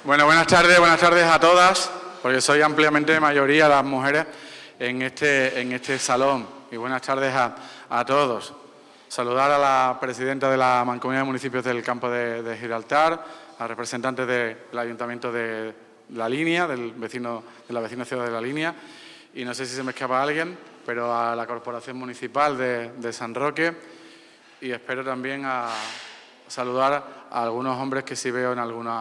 Bueno, buenas tardes a todas, porque soy ampliamente mayoría las mujeres en este salón. Y buenas tardes a todos. Saludar a la presidenta de la Mancomunidad de Municipios del Campo de Gibraltar, a representantes del Ayuntamiento de La Línea, de la vecina ciudad de La Línea, y no sé si se me escapa alguien, pero a la Corporación Municipal de San Roque, y espero también a saludar a algunos hombres que sí veo en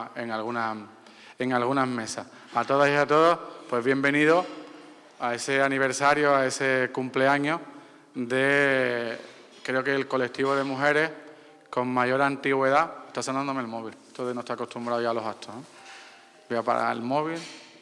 algunas mesas. A todas y a todos, pues bienvenidos a ese aniversario, a ese cumpleaños de, creo que el colectivo de mujeres con mayor antigüedad. Está sonándome el móvil, esto de no estar acostumbrado ya a los actos, ¿no? Voy a parar el móvil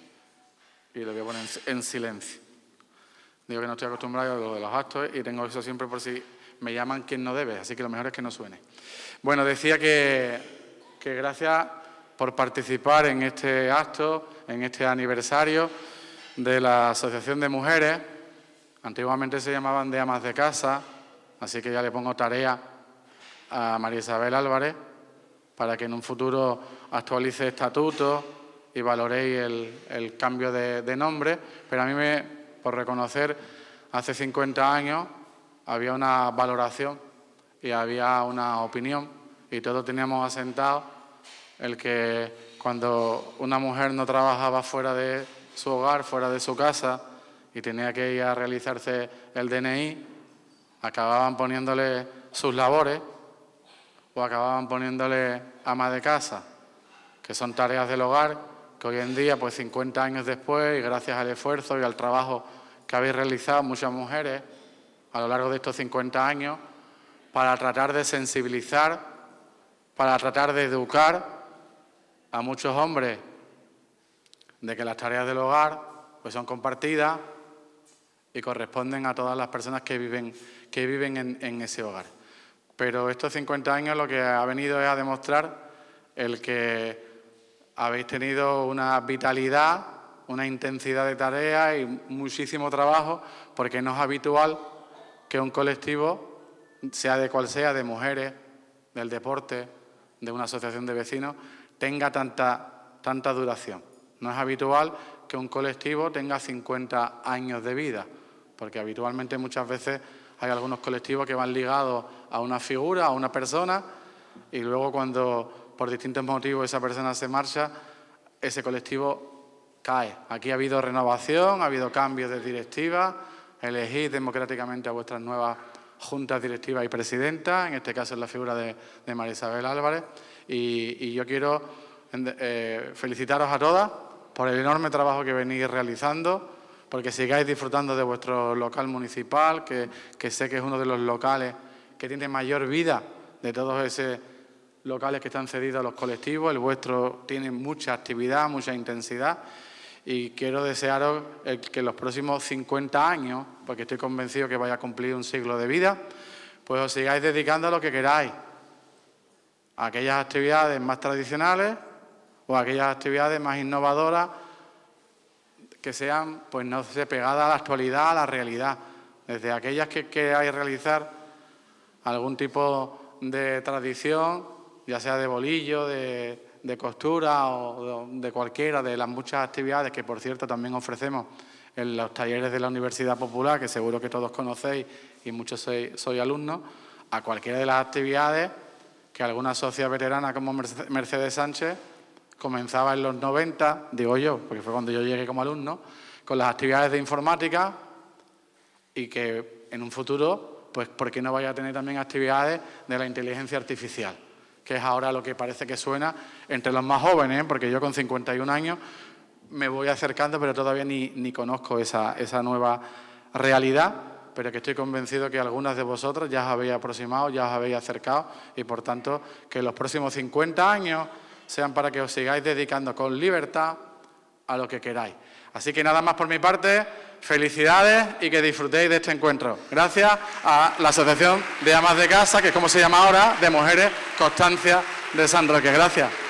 y lo voy a poner en silencio. Digo que no estoy acostumbrado a lo de los actos y tengo eso siempre por si me llaman quien no debe, así que lo mejor es que no suene. Bueno, decía que gracias por participar en este acto, en este aniversario de la Asociación de Mujeres. Antiguamente se llamaban de amas de casa, así que ya le pongo tarea a María Isabel Álvarez para que en un futuro actualice estatutos y valoréis el cambio de nombre. Pero a mí, por reconocer, hace 50 años había una valoración y había una opinión y todos teníamos asentado el que cuando una mujer no trabajaba fuera de su hogar, fuera de su casa y tenía que ir a realizarse el DNI, acababan poniéndole sus labores o acababan poniéndole ama de casa, que son tareas del hogar que hoy en día, pues 50 años después, y gracias al esfuerzo y al trabajo que habéis realizado muchas mujeres a lo largo de estos 50 años, para tratar de sensibilizar, para tratar de educar a muchos hombres de que las tareas del hogar pues son compartidas y corresponden a todas las personas que viven en ese hogar. Pero estos 50 años lo que ha venido es a demostrar el que habéis tenido una vitalidad, una intensidad de tarea y muchísimo trabajo, porque no es habitual que un colectivo, sea de cual sea, de mujeres, del deporte, de una asociación de vecinos, tenga tanta duración. No es habitual que un colectivo tenga 50 años de vida, porque habitualmente muchas veces hay algunos colectivos que van ligados a una figura, a una persona, y luego cuando por distintos motivos esa persona se marcha, ese colectivo cae. Aquí ha habido renovación, ha habido cambios de directiva, elegís democráticamente a vuestras nuevas juntas directivas y presidentas, en este caso es la figura de María Isabel Álvarez, y yo quiero felicitaros a todas por el enorme trabajo que venís realizando, porque sigáis disfrutando de vuestro local municipal, que sé que es uno de los locales que tiene mayor vida de todos esos locales que están cedidos a los colectivos. El vuestro tiene mucha actividad, mucha intensidad, y quiero desearos que los próximos 50 años, porque estoy convencido que vais a cumplir un siglo de vida, pues os sigáis dedicando a lo que queráis, a aquellas actividades más tradicionales o a aquellas actividades más innovadoras que sean, pues no sé, pegadas a la actualidad, a la realidad. Desde aquellas que queráis realizar algún tipo de tradición, ya sea de bolillo, de costura o de cualquiera de las muchas actividades que, por cierto, también ofrecemos en los talleres de la Universidad Popular, que seguro que todos conocéis y muchos sois alumnos, a cualquiera de las actividades que alguna socia veterana como Mercedes Sánchez comenzaba en los 90, digo yo, porque fue cuando yo llegué como alumno, con las actividades de informática, y que en un futuro, pues, ¿por qué no vaya a tener también actividades de la inteligencia artificial? Que es ahora lo que parece que suena entre los más jóvenes, ¿eh? Porque yo con 51 años me voy acercando, pero todavía ni conozco esa nueva realidad, pero que estoy convencido que algunas de vosotros ya os habéis aproximado, ya os habéis acercado, y por tanto que los próximos 50 años sean para que os sigáis dedicando con libertad a lo que queráis. Así que nada más por mi parte, felicidades y que disfrutéis de este encuentro. Gracias a la Asociación de Amas de Casa, que es como se llama ahora, de Mujeres Constancia de San Roque. Gracias.